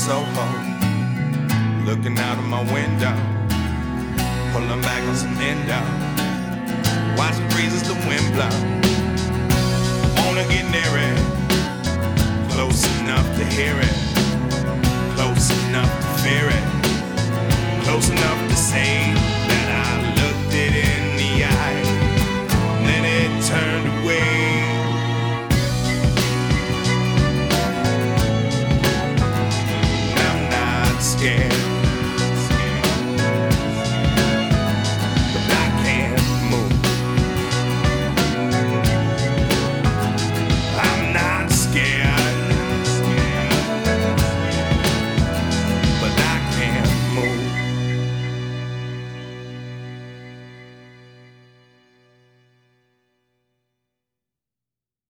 Soho, looking out of my window, pulling back on some endo, watch the breeze as the wind blow. Wanna get near it, close enough to hear it, close enough to fear it, close enough to say that I looked it in the eye, then it turned away. I'm not scared.